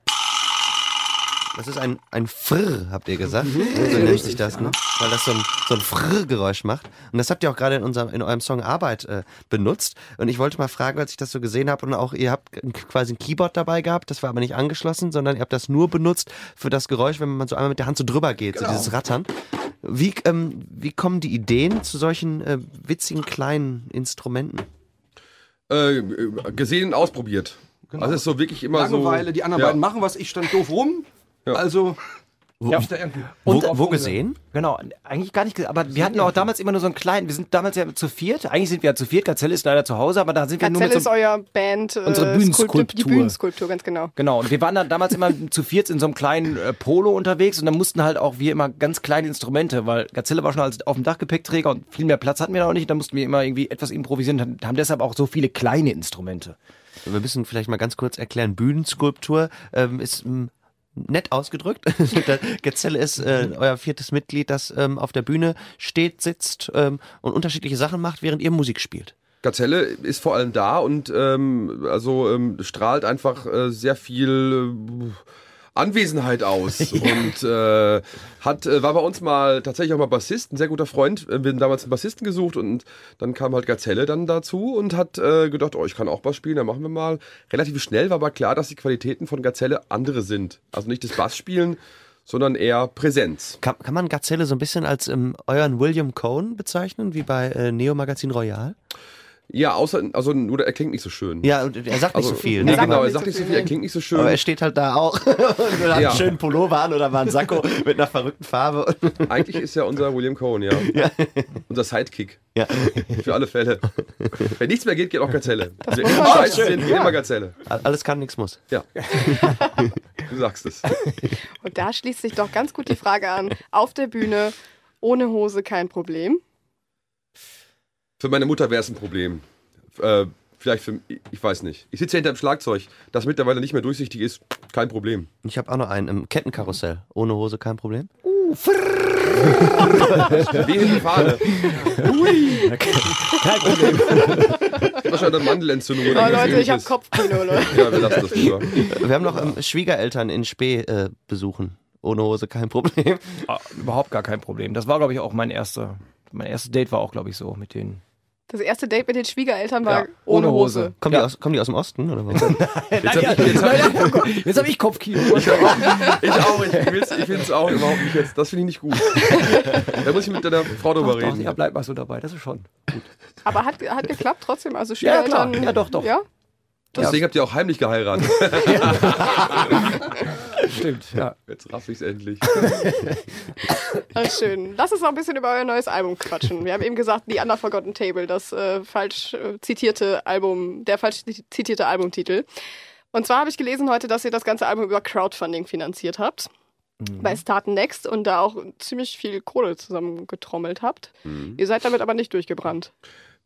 Speaker 1: Das ist ein, ein Frrr, habt ihr gesagt. So nennt sich das, ne? Weil das so ein, so ein Frrr-Geräusch macht. Und das habt ihr auch gerade in, unserem, in eurem Song Arbeit äh, benutzt. Und ich wollte mal fragen, als ich das so gesehen habe, und auch ihr habt quasi ein Keyboard dabei gehabt, das war aber nicht angeschlossen, sondern ihr habt das nur benutzt für das Geräusch, wenn man so einmal mit der Hand so drüber geht,
Speaker 4: Genau.
Speaker 1: so dieses Rattern. Wie, ähm, wie kommen die Ideen zu solchen äh, witzigen kleinen Instrumenten?
Speaker 4: Äh, gesehen und ausprobiert.
Speaker 3: Genau.
Speaker 4: Also es ist so wirklich immer
Speaker 3: Langeweile,
Speaker 4: so...
Speaker 3: die anderen
Speaker 4: ja.
Speaker 3: beiden machen was, ich stand doof rum.
Speaker 4: Ja.
Speaker 3: Also,
Speaker 1: Wo,
Speaker 3: hab ich da irgendwie
Speaker 1: wo,
Speaker 3: drauf
Speaker 1: wo
Speaker 3: rumge-
Speaker 1: gesehen?
Speaker 5: Genau, eigentlich gar nicht, ge- aber wir hatten auch damals immer nur so einen kleinen, wir sind damals ja zu viert, eigentlich sind wir ja zu viert, Gazelle ist leider zu Hause, aber da sind wir nur
Speaker 2: Gazelle
Speaker 5: mit
Speaker 2: ist
Speaker 5: so,
Speaker 2: euer Band. Äh,
Speaker 5: Unsere Bühnenskulptur.
Speaker 2: Skulptur- Die Bühnenskulptur, ganz genau.
Speaker 5: genau, und wir waren dann damals immer zu viert in so einem kleinen äh, Polo unterwegs und dann mussten halt auch wir immer ganz kleine Instrumente, weil Gazelle war schon als auf dem Dachgepäckträger und viel mehr Platz hatten wir da auch nicht, da mussten wir immer irgendwie etwas improvisieren und haben deshalb auch so viele kleine Instrumente.
Speaker 1: Wir müssen vielleicht mal ganz kurz erklären, Bühnenskulptur ähm, ist ähm, nett ausgedrückt. Der Gazelle ist äh, euer viertes Mitglied, das ähm, auf der Bühne steht, sitzt ähm, und unterschiedliche Sachen macht, während ihr Musik spielt.
Speaker 4: Gazelle ist vor allem da und ähm, also ähm, strahlt einfach äh, sehr viel äh, Anwesenheit aus und äh, hat äh, war bei uns mal tatsächlich auch mal Bassist, ein sehr guter Freund. Wir haben damals einen Bassisten gesucht und dann kam halt Gazelle dann dazu und hat äh, gedacht, oh, ich kann auch Bass spielen, dann machen wir mal. Relativ schnell war aber klar, dass die Qualitäten von Gazelle andere sind. Also nicht das Bassspielen, sondern eher Präsenz.
Speaker 1: Kann, kann man Gazelle so ein bisschen als ähm, euren William Cohn bezeichnen, wie bei äh, Neo Magazin Royal?
Speaker 4: Ja, außer, also nur er klingt nicht so schön.
Speaker 1: Ja, und er sagt
Speaker 4: Also,
Speaker 1: nicht so viel.
Speaker 4: Nee,
Speaker 1: Ne?
Speaker 2: sagt
Speaker 4: genau,
Speaker 2: auch
Speaker 4: er
Speaker 2: nicht
Speaker 4: sagt
Speaker 2: so
Speaker 4: nicht so
Speaker 2: viel,
Speaker 4: viel, er
Speaker 2: nee.
Speaker 4: klingt nicht so schön.
Speaker 1: Aber er steht halt da auch und hat
Speaker 4: Ja.
Speaker 1: einen schönen Pullover an oder mal einen Sakko mit einer verrückten Farbe.
Speaker 4: Eigentlich ist er unser William Cohn, ja. Unser Sidekick.
Speaker 1: Ja.
Speaker 4: Für alle Fälle. Wenn nichts mehr geht, geht auch Gazelle. Wenn
Speaker 2: muss
Speaker 4: wir
Speaker 2: man
Speaker 4: scheiße
Speaker 2: sagen.
Speaker 4: sind, geht immer Gazelle.
Speaker 1: Alles kann, nichts muss.
Speaker 4: Ja. Du sagst es.
Speaker 2: Und da schließt sich doch ganz gut die Frage an. Auf der Bühne, ohne Hose kein Problem.
Speaker 4: Für meine Mutter wäre es ein Problem. Äh, vielleicht für, ich weiß nicht. Ich sitze ja hinter dem Schlagzeug, das mittlerweile nicht mehr durchsichtig ist, kein Problem.
Speaker 1: Ich habe auch noch einen im Kettenkarussell. Ohne Hose kein Problem.
Speaker 4: Wie in die Fahne. Ui.
Speaker 5: Kein Problem.
Speaker 4: Wahrscheinlich eine Mandelentzündung oder
Speaker 2: Oh
Speaker 4: was
Speaker 2: Leute, ich habe
Speaker 4: ähnliches.
Speaker 2: Kopfkino, Leute.
Speaker 4: Ja, wir lassen das lieber.
Speaker 1: Wir haben noch ähm, Schwiegereltern in Spee äh, besuchen. Ohne Hose kein Problem.
Speaker 5: Ah, überhaupt gar kein Problem. Das war, glaube ich, auch mein erster, mein erstes Date war auch, glaube ich, so mit denen.
Speaker 2: Das erste Date mit den Schwiegereltern war
Speaker 5: Ja,
Speaker 2: ohne
Speaker 5: ohne
Speaker 2: Hose.
Speaker 5: Hose.
Speaker 1: Kommen,
Speaker 5: Ja.
Speaker 1: die aus, kommen die aus dem Osten? Oder was?
Speaker 4: Jetzt hab ich, jetzt hab ich,
Speaker 5: Jetzt habe ich Kopfkino.
Speaker 4: ich auch, ich, will's- ich finde es auch überhaupt nicht jetzt. Das finde ich nicht gut. Da muss ich mit deiner Frau drüber
Speaker 5: Doch, doch,
Speaker 4: reden.
Speaker 5: ja, bleib mal so dabei, das ist schon.
Speaker 2: Aber hat, hat geklappt trotzdem? Also
Speaker 5: Ja, klar.
Speaker 2: Schwiegereltern...
Speaker 5: Ja, doch, doch.
Speaker 2: Ja?
Speaker 4: Deswegen habt ihr auch heimlich geheiratet.
Speaker 5: Stimmt, ja.
Speaker 4: Jetzt raff ich's endlich.
Speaker 2: Ach, schön. Lass uns noch ein bisschen über euer neues Album quatschen. Wir haben eben gesagt, The Under Forgotten Table, das äh, falsch äh, zitierte Album, der falsch zitierte Albumtitel. Und zwar habe ich gelesen heute, dass ihr das ganze Album über Crowdfunding finanziert habt. Mhm. Bei Start Next und da auch ziemlich viel Kohle zusammengetrommelt habt.
Speaker 4: Mhm.
Speaker 2: Ihr seid damit aber nicht durchgebrannt.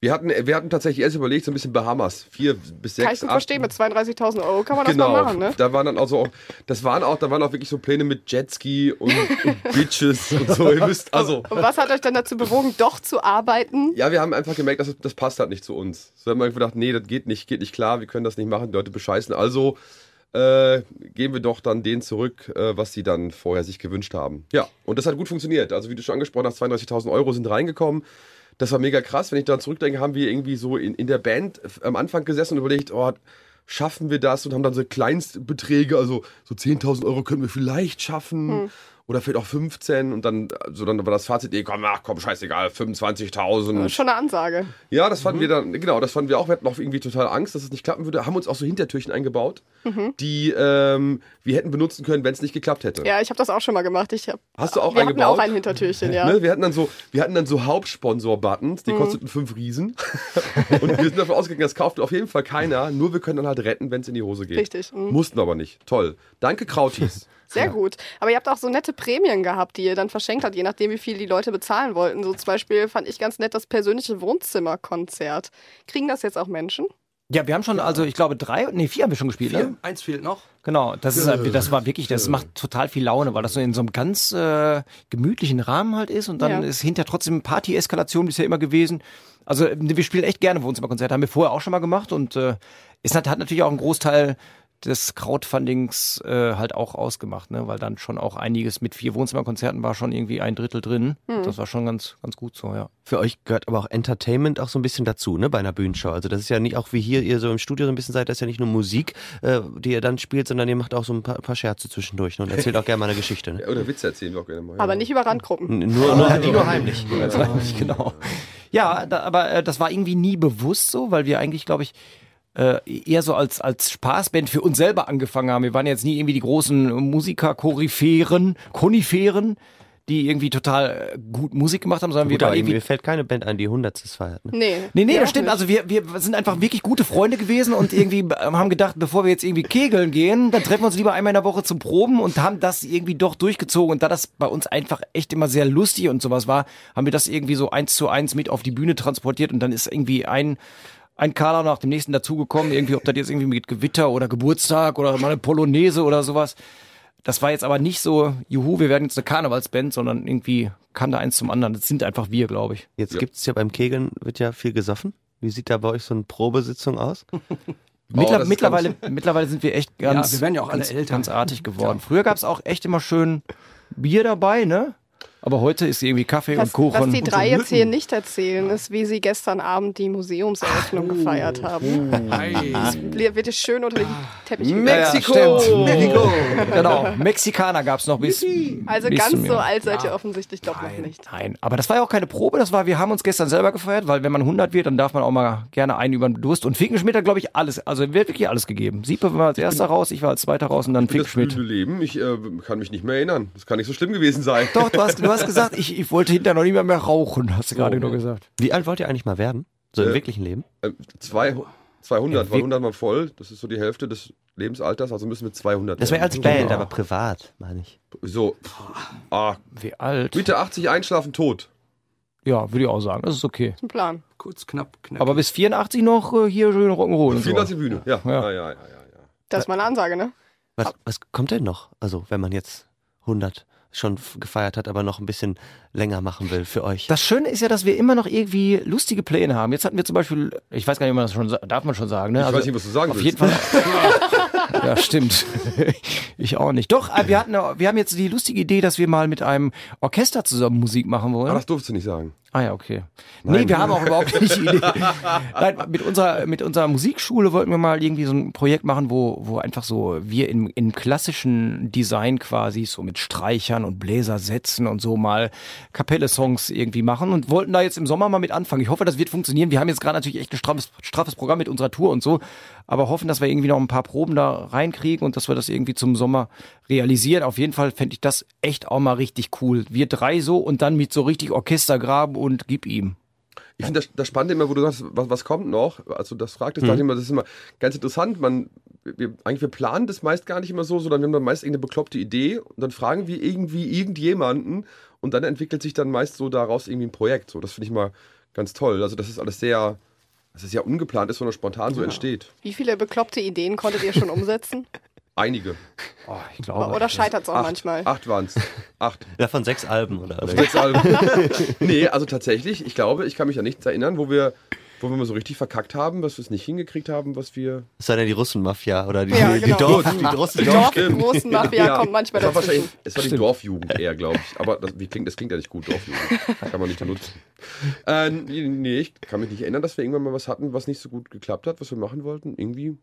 Speaker 4: Wir hatten, wir hatten tatsächlich erst überlegt, so ein bisschen Bahamas. Vier bis sechs,
Speaker 2: Kann ich gut
Speaker 4: acht.
Speaker 2: verstehen, mit zweiunddreißigtausend Euro kann man das
Speaker 4: Genau,
Speaker 2: mal machen, ne?
Speaker 4: da waren dann also auch, das waren auch, da waren auch wirklich so Pläne mit Jetski und, und Beaches und so. Ihr wisst, also.
Speaker 2: Und was hat euch dann dazu bewogen, doch zu arbeiten?
Speaker 4: Ja, wir haben einfach gemerkt, dass das passt halt nicht zu uns. So haben wir gedacht, nee, das geht nicht, geht nicht klar, wir können das nicht machen, die Leute bescheißen. Also äh, geben wir doch dann denen zurück, äh, was sie dann vorher sich gewünscht haben. Ja, und das hat gut funktioniert. Also wie du schon angesprochen hast, zweiunddreißigtausend Euro sind reingekommen. Das war mega krass. Wenn ich daran zurückdenke, haben wir irgendwie so in, in der Band am Anfang gesessen und überlegt, oh, schaffen wir das? Und haben dann so Kleinstbeträge, also so zehntausend Euro können wir vielleicht schaffen. Hm. Oder vielleicht auch fünfzehn und dann, so dann war das Fazit, nee, komm, ach komm, scheißegal, fünfundzwanzigtausend.
Speaker 2: Schon eine Ansage.
Speaker 4: Ja, das fanden mhm. wir dann, genau, das fanden wir auch, wir hatten auch irgendwie total Angst, dass es nicht klappen würde, haben uns auch so Hintertürchen eingebaut, mhm. die ähm, wir hätten benutzen können, wenn es nicht geklappt hätte.
Speaker 2: Ja, ich habe das auch schon mal gemacht. Ich hab,
Speaker 4: Hast du auch
Speaker 2: wir
Speaker 4: eingebaut?
Speaker 2: Wir hatten auch ein Hintertürchen, ja.
Speaker 4: Ne, wir hatten dann so, wir hatten dann so Hauptsponsor-Buttons, die mhm. kosteten fünf Riesen und wir sind davon ausgegangen, das kauft auf jeden Fall keiner, nur wir können dann halt retten, wenn es in die Hose geht.
Speaker 2: Richtig. Mhm.
Speaker 4: Mussten aber nicht. Toll. Danke, Krautis.
Speaker 2: Sehr ja. gut. Aber ihr habt auch so nette Prämien gehabt, die ihr dann verschenkt habt, je nachdem, wie viel die Leute bezahlen wollten. So zum Beispiel fand ich ganz nett das persönliche Wohnzimmerkonzert. Kriegen das jetzt auch Menschen?
Speaker 5: Ja, wir haben schon, also ich glaube drei, nee, vier haben wir schon gespielt.
Speaker 3: Vier,
Speaker 5: ne?
Speaker 3: Eins fehlt noch.
Speaker 5: Genau, das ist, das war wirklich, das macht total viel Laune, weil das so in so einem ganz äh, gemütlichen Rahmen halt ist und dann ja. ist hinter trotzdem Party-Eskalation bisher immer gewesen. Also wir spielen echt gerne Wohnzimmerkonzerte, haben wir vorher auch schon mal gemacht und äh, ist hat, hat natürlich auch einen Großteil des Crowdfundings äh, halt auch ausgemacht, ne? Weil dann schon auch einiges mit vier Wohnzimmerkonzerten war schon irgendwie ein Drittel drin. Mhm. Das war schon ganz ganz gut so, ja.
Speaker 1: Für euch gehört aber auch Entertainment auch so ein bisschen dazu, ne, bei einer Bühnenshow. Also das ist ja nicht auch wie hier, ihr so im Studio so ein bisschen seid, das ist ja nicht nur Musik, äh, die ihr dann spielt, sondern ihr macht auch so ein paar, paar Scherze zwischendurch, ne? Und erzählt auch gerne mal eine Geschichte. Ne?
Speaker 4: Ja, oder Witze erzählen wir auch gerne mal.
Speaker 2: Aber ja. nicht über Randgruppen.
Speaker 1: N nur, nur, die nur heimlich.
Speaker 5: Genau. Ja, da, aber äh, das war irgendwie nie bewusst so, weil wir eigentlich, glaube ich, Äh, eher so als als Spaßband für uns selber angefangen haben. Wir waren jetzt nie irgendwie die großen Musiker-Koryphären, Koniferen, die irgendwie total gut Musik gemacht haben, sondern
Speaker 1: Gut,
Speaker 5: wir waren irgendwie...
Speaker 1: Mir fällt keine Band ein, die Hundertstes feiert. Ne?
Speaker 2: Nee.
Speaker 5: Nee, nee,
Speaker 2: ja,
Speaker 5: das stimmt.
Speaker 2: Nicht.
Speaker 5: Also wir, wir sind einfach wirklich gute Freunde gewesen und irgendwie haben gedacht, bevor wir jetzt irgendwie kegeln gehen, dann treffen wir uns lieber einmal in der Woche zum Proben und haben das irgendwie doch durchgezogen. Und da das bei uns einfach echt immer sehr lustig und sowas war, haben wir das irgendwie so eins zu eins mit auf die Bühne transportiert und dann ist irgendwie ein ein Kader nach dem nächsten dazugekommen, irgendwie, ob das jetzt irgendwie mit Gewitter oder Geburtstag oder mal eine Polonaise oder sowas. Das war jetzt aber nicht so, juhu, wir werden jetzt eine Karnevalsband, sondern irgendwie kam da eins zum anderen. Das sind einfach wir, glaube ich.
Speaker 1: Jetzt
Speaker 4: ja.
Speaker 1: gibt es ja beim Kegeln, wird ja viel gesoffen. Wie sieht da bei euch so eine Probesitzung aus?
Speaker 5: Mittler
Speaker 4: oh,
Speaker 5: mittlerweile, mittlerweile sind wir echt ganz,
Speaker 3: ja, wir werden ja auch alle
Speaker 5: ganz,
Speaker 3: älter.
Speaker 5: ganz artig geworden.
Speaker 3: Ja.
Speaker 5: Früher gab es auch echt immer schön Bier dabei, ne? Aber heute ist irgendwie Kaffee
Speaker 2: was,
Speaker 5: und Kuchen.
Speaker 2: Was die
Speaker 5: und
Speaker 2: drei
Speaker 5: so
Speaker 2: jetzt hier nicht erzählen, ist, wie sie gestern Abend die Museumseröffnung oh, gefeiert haben. Das wird jetzt schön unter den Teppich gelegt.
Speaker 5: Mexiko! Ja, ja, Mexiko! Genau, Mexikaner gab es noch bis...
Speaker 2: Also
Speaker 5: bis
Speaker 2: ganz so alt seid ihr offensichtlich doch
Speaker 5: nein,
Speaker 2: noch nicht.
Speaker 5: Nein, aber das war ja auch keine Probe, das war, wir haben uns gestern selber gefeiert, weil wenn man hundert wird, dann darf man auch mal gerne einen über den Durst. Und Finkenschmidt hat, glaube ich, alles, also wird wirklich alles gegeben. Siepe war als erster raus, ich war als zweiter raus und dann Finkenschmidt.
Speaker 4: Das blühende Leben, ich äh, kann mich nicht mehr erinnern. Das kann nicht so schlimm gewesen sein.
Speaker 5: Doch, du hast, du hast gesagt, ich, ich wollte hinterher noch nicht mehr, mehr rauchen, hast du gerade oh, nur gesagt.
Speaker 1: Wie alt wollt ihr eigentlich mal werden? So im äh, wirklichen Leben?
Speaker 4: Äh, zwei, zweihundert, weil hundert mal voll, das ist so die Hälfte des Lebensalters, also müssen wir zweihundert
Speaker 1: Das wäre als Band, aber privat, meine ich.
Speaker 4: So, ah,
Speaker 5: wie alt?
Speaker 4: Mitte achtzig einschlafen, tot.
Speaker 5: Ja, würde ich auch sagen, das ist okay. Das ist
Speaker 2: ein Plan.
Speaker 3: Kurz, knapp, knapp.
Speaker 5: Aber bis vierundachtzig noch äh, hier schön Rock'n'Roll.
Speaker 4: vierundachtzig so. Bühne, ja.
Speaker 5: Ja.
Speaker 4: Ja, ja, ja, ja, ja.
Speaker 2: Das ist mal eine Ansage, ne?
Speaker 1: Was, was kommt denn noch? Also, wenn man jetzt hundert schon gefeiert hat, aber noch ein bisschen länger machen will für euch.
Speaker 5: Das Schöne ist ja, dass wir immer noch irgendwie lustige Pläne haben. Jetzt hatten wir zum Beispiel, ich weiß gar nicht, ob man das schon, darf man schon sagen, ne?
Speaker 4: Ich
Speaker 5: also,
Speaker 4: weiß nicht, was du sagen
Speaker 5: auf
Speaker 4: willst.
Speaker 5: Auf jeden Fall. Ja, stimmt. Ich auch nicht. Doch, wir hatten, wir haben jetzt die lustige Idee, dass wir mal mit einem Orchester zusammen Musik machen wollen.
Speaker 4: Aber das durfst du nicht sagen.
Speaker 5: Ah ja, okay.
Speaker 4: Nein.
Speaker 5: Nee, wir haben auch überhaupt nicht die Idee. Nein, mit unserer, mit unserer Musikschule wollten wir mal irgendwie so ein Projekt machen, wo, wo einfach so wir in, in klassischen Design quasi so mit Streichern und Bläsersätzen und so mal Kapelle-Songs irgendwie machen und wollten da jetzt im Sommer mal mit anfangen. Ich hoffe, das wird funktionieren. Wir haben jetzt gerade natürlich echt ein straffes, straffes Programm mit unserer Tour und so, aber hoffen, dass wir irgendwie noch ein paar Proben da reinkriegen und dass wir das irgendwie zum Sommer realisieren. Auf jeden Fall fände ich das echt auch mal richtig cool. Wir drei so und dann mit so richtig Orchestergraben und gib ihm.
Speaker 4: Ich finde das, das Spannende immer, wo du sagst, was, was kommt noch? Also das fragtest, hm. dachte ich immer, das ist immer ganz interessant. Man, wir, eigentlich wir planen das meist gar nicht immer so, sondern wir haben dann meist irgendeine bekloppte Idee und dann fragen wir irgendwie irgendjemanden und dann entwickelt sich dann meist so daraus irgendwie ein Projekt. So, das finde ich mal ganz toll. Also das ist alles sehr, das ist ja ungeplant ist, sondern spontan so
Speaker 3: Ja.
Speaker 4: entsteht.
Speaker 2: Wie viele bekloppte Ideen konntet ihr schon umsetzen?
Speaker 4: Einige.
Speaker 5: Oh, ich glaube.
Speaker 2: Oder scheitert es auch
Speaker 4: Acht,
Speaker 2: manchmal?
Speaker 4: acht waren es. Acht.
Speaker 1: Ja, von sechs Alben oder? oder?
Speaker 4: Sechs Alben. Nee, also tatsächlich, ich glaube, ich kann mich an nichts erinnern, wo wir, wo wir mal so richtig verkackt haben, was wir es nicht hingekriegt haben, was wir...
Speaker 1: Das war ja die Russenmafia oder die,
Speaker 2: Ja,
Speaker 1: die,
Speaker 2: genau.
Speaker 1: Dorf, die Russen.
Speaker 2: Dorf,
Speaker 4: stimmt.
Speaker 2: großen Mafia kommt manchmal
Speaker 4: es war
Speaker 2: dazwischen.
Speaker 4: wahrscheinlich, es war die Dorfjugend eher, glaube ich. Aber das, wie klingt, das klingt ja nicht gut, Dorfjugend. Kann man nicht benutzen. Äh, nee, ich kann mich nicht erinnern, dass wir irgendwann mal was hatten, was nicht so gut geklappt hat, was wir machen wollten. Irgendwie.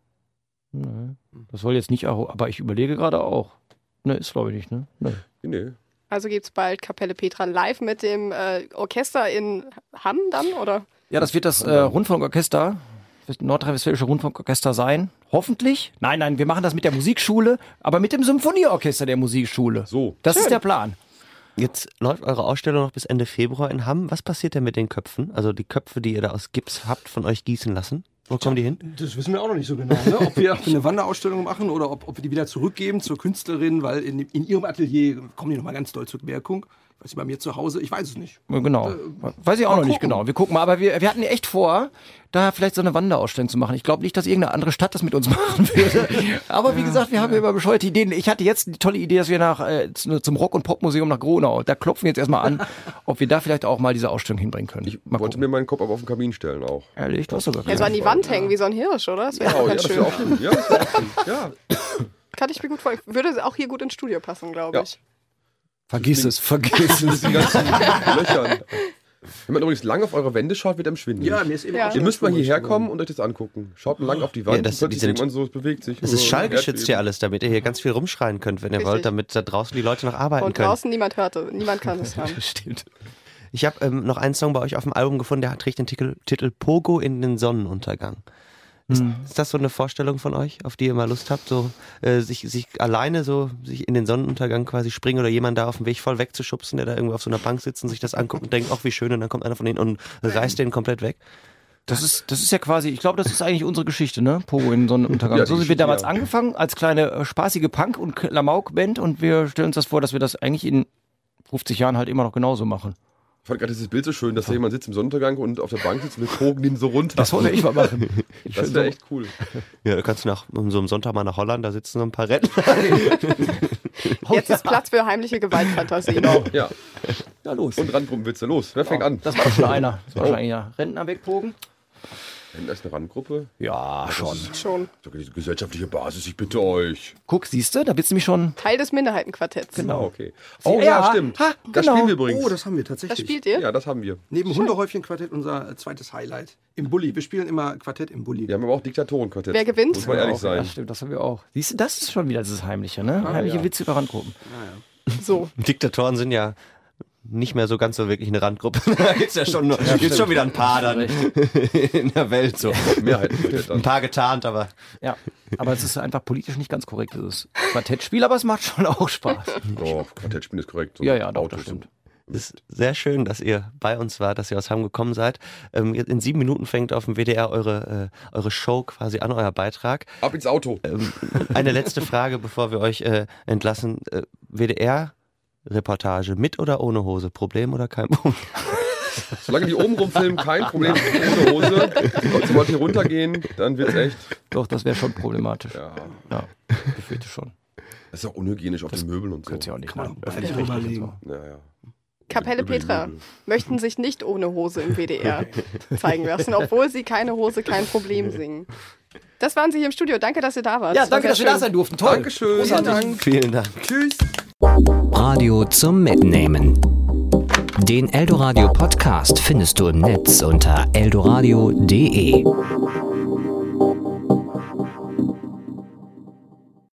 Speaker 5: Nee, das soll jetzt nicht, aber ich überlege gerade auch. Ne, ist glaube ich nicht, ne? Nee.
Speaker 4: Nee.
Speaker 2: Also gibt es bald Kapelle Petra live mit dem äh, Orchester in Hamm dann, oder?
Speaker 5: Ja, das wird das äh, Rundfunkorchester, das Nordrhein-Westfälische Rundfunkorchester sein. Hoffentlich. Nein, nein, wir machen das mit der Musikschule, aber mit dem Symphonieorchester der Musikschule.
Speaker 4: So.
Speaker 5: Das
Speaker 2: Schön.
Speaker 5: ist der Plan.
Speaker 1: Jetzt läuft eure Ausstellung noch bis Ende Februar in Hamm. Was passiert denn mit den Köpfen? Also die Köpfe, die ihr da aus Gips habt, von euch gießen lassen? Wo kommen die hin?
Speaker 3: Das wissen wir auch noch nicht so genau, ne? Ob wir eine Wanderausstellung machen oder ob, ob wir die wieder zurückgeben zur Künstlerin, weil in, in ihrem Atelier kommen die nochmal ganz doll zur Wirkung. Ich weiß nicht, bei mir zu Hause, ich weiß es nicht.
Speaker 5: Ja, genau. Weiß ich auch
Speaker 3: mal
Speaker 5: noch nicht
Speaker 3: gucken.
Speaker 5: genau. Wir gucken mal, aber wir, wir hatten echt vor, da vielleicht so eine Wanderausstellung zu machen. Ich glaube nicht, dass irgendeine andere Stadt das mit uns machen würde. Aber wie gesagt, wir haben ja immer bescheuerte Ideen. Ich hatte jetzt die tolle Idee, dass wir nach äh, zum Rock- und Popmuseum nach Gronau, da klopfen wir jetzt erstmal an, ob wir da vielleicht auch mal diese Ausstellung hinbringen können.
Speaker 4: Ich
Speaker 5: Mal
Speaker 4: wollte
Speaker 5: gucken.
Speaker 4: mir meinen Kopf aber auf den Kamin stellen auch.
Speaker 5: Ehrlich, du hast sogar
Speaker 2: Ja, so an die Wand hängen wie so ein Hirsch, oder? Das wäre
Speaker 4: Ja,
Speaker 2: auch
Speaker 4: ja,
Speaker 2: ganz
Speaker 4: das
Speaker 2: schön.
Speaker 4: wäre auch gut. Ja, das wäre auch gut. Ja.
Speaker 2: Kann ich mir gut vorstellen. Würde auch hier gut ins Studio passen, glaube
Speaker 4: Ja.
Speaker 2: ich.
Speaker 5: Vergiss es, vergiss es.
Speaker 4: Die ganzen Löchern. Wenn man übrigens lang auf eure Wände schaut, wird einem schwindelig.
Speaker 3: Ja, mir ist eben
Speaker 2: Ja.
Speaker 3: auch
Speaker 4: Ihr müsst mal
Speaker 3: komisch
Speaker 4: hierher
Speaker 3: geworden.
Speaker 4: kommen und euch das angucken. Schaut mal lang auf die Wand.
Speaker 1: Ja, das-
Speaker 4: und plötzlich
Speaker 1: die sind-
Speaker 4: denkt man so, es bewegt sich.
Speaker 1: Es ist
Speaker 4: So,
Speaker 1: schallgeschützt hier
Speaker 4: Erdbeben.
Speaker 1: alles, damit ihr hier ganz viel rumschreien könnt, wenn ihr
Speaker 2: Richtig.
Speaker 1: wollt, damit da draußen die Leute noch arbeiten
Speaker 2: Und
Speaker 1: können.
Speaker 2: draußen niemand hörte. Niemand kann es hören.
Speaker 5: Stimmt.
Speaker 1: Ich habe ähm, noch einen Song bei euch auf dem Album gefunden, der trägt den Titel, Titel Pogo in den Sonnenuntergang. Ist, ist das so eine Vorstellung von euch, auf die ihr mal Lust habt, so äh, sich, sich alleine so sich in den Sonnenuntergang quasi springen oder jemanden da auf dem Weg voll wegzuschubsen, der da irgendwo auf so einer Bank sitzt und sich das anguckt und denkt, ach wie schön, und dann kommt einer von denen und reißt den komplett weg?
Speaker 5: Das ist, das ist ja quasi, ich glaube, das ist eigentlich unsere Geschichte, ne? Pogo in Sonnenuntergang.
Speaker 4: Ja, die
Speaker 5: so sind wir
Speaker 4: Geschichte,
Speaker 5: damals
Speaker 4: ja.
Speaker 5: angefangen, als kleine äh, spaßige Punk- und Klamauk-Band und wir stellen uns das vor, dass wir das eigentlich in fünfzig Jahren halt immer noch genauso machen.
Speaker 4: Ich fand gerade dieses Bild so schön, dass da jemand sitzt im Sonnenuntergang und auf der Bank sitzt und wir pogen den so runter.
Speaker 5: Das wollen wir echt mal machen.
Speaker 4: Das wäre echt cool.
Speaker 1: Ja, da kannst du nach um so einem Sonntag mal nach Holland, da sitzen so ein paar Retten.
Speaker 2: Jetzt ist Platz für heimliche Gewaltfantasien.
Speaker 5: Genau.
Speaker 4: Ja.
Speaker 5: Ja, los.
Speaker 4: Und Randgruppenwitze, los. Wer fängt an?
Speaker 5: Das war schon einer. Das war wahrscheinlich ja. Rentner wegpogen?
Speaker 4: Da ist eine Randgruppe.
Speaker 5: Ja, schon.
Speaker 2: Schon.
Speaker 4: So, die gesellschaftliche Basis, ich bitte euch.
Speaker 5: Guck, siehst du, da bist du mich schon.
Speaker 2: Teil des Minderheitenquartetts.
Speaker 4: Ah, okay. Oh ja,
Speaker 5: Ja,
Speaker 4: stimmt.
Speaker 5: ha,
Speaker 4: Das
Speaker 5: genau.
Speaker 4: spielen wir übrigens.
Speaker 3: Oh, das haben wir
Speaker 2: Das
Speaker 3: tatsächlich.
Speaker 2: spielt ihr?
Speaker 4: Ja, das haben wir.
Speaker 3: Neben Hundehäufchen-Quartett unser äh, zweites Highlight. Im Bulli. Wir spielen immer Quartett im Bulli.
Speaker 4: Wir haben aber auch Diktatorenquartett.
Speaker 2: Wer gewinnt?
Speaker 4: Muss man ehrlich
Speaker 5: Auch,
Speaker 4: sein.
Speaker 5: Ja, stimmt, das haben wir auch. Siehst du, das ist schon wieder dieses Heimliche, ne? Heimliche
Speaker 3: ja.
Speaker 5: Witze über Randgruppen.
Speaker 2: So.
Speaker 1: Diktatoren sind ja nicht mehr so ganz so wirklich eine Randgruppe. Da gibt's ja schon, ja, gibt's schon wieder ein paar dann in der Welt so.
Speaker 4: Mehrheitenquartett
Speaker 1: Ein
Speaker 4: dann.
Speaker 1: paar getarnt, aber
Speaker 5: Ja, aber es ist einfach politisch nicht ganz korrekt, dieses Quartettspiel, aber es macht schon auch Spaß.
Speaker 4: Oh, Quartett spielen ist korrekt. So
Speaker 5: Ja, ja, doch,
Speaker 4: Autos
Speaker 5: das stimmt.
Speaker 1: es ist sehr schön, dass ihr bei uns wart, dass ihr aus Hamm gekommen seid. Ähm, jetzt in sieben Minuten fängt auf dem W D R eure, äh, eure Show quasi an, euer Beitrag.
Speaker 4: Ab ins Auto.
Speaker 1: Ähm, eine letzte Frage, bevor wir euch äh, entlassen. Äh, W D R-Reportage mit oder ohne Hose? Problem oder kein Problem?
Speaker 4: Solange die oben rumfilmen, kein Problem. Ohne Hose. Sobald die runtergehen, dann wird's echt.
Speaker 5: Doch, das wäre schon problematisch.
Speaker 4: Ja.
Speaker 5: Ja, ich fürchte schon.
Speaker 4: Das ist auch unhygienisch auf den Möbeln und so.
Speaker 5: Könnt ihr auch nicht
Speaker 3: Kann man
Speaker 5: machen.
Speaker 3: auch
Speaker 5: Öffentlich
Speaker 3: drüber
Speaker 5: rechtlich
Speaker 3: legen.
Speaker 5: und so.
Speaker 4: Ja, ja.
Speaker 2: Kapelle
Speaker 4: Über die
Speaker 2: Petra
Speaker 4: Möbel.
Speaker 2: möchten sich nicht ohne Hose im W D R zeigen lassen, obwohl sie keine Hose, kein Problem singen. Das waren Sie hier im Studio. Danke, dass ihr da wart.
Speaker 5: Ja,
Speaker 2: Das war
Speaker 5: danke, dass
Speaker 2: sehr
Speaker 5: wir da
Speaker 2: schön.
Speaker 5: sein durften. Toll.
Speaker 4: Dankeschön.
Speaker 5: Großartig.
Speaker 1: Vielen Dank.
Speaker 3: Tschüss.
Speaker 6: Radio zum Mitnehmen. Den Eldoradio Podcast findest du im Netz unter eldoradio punkt de.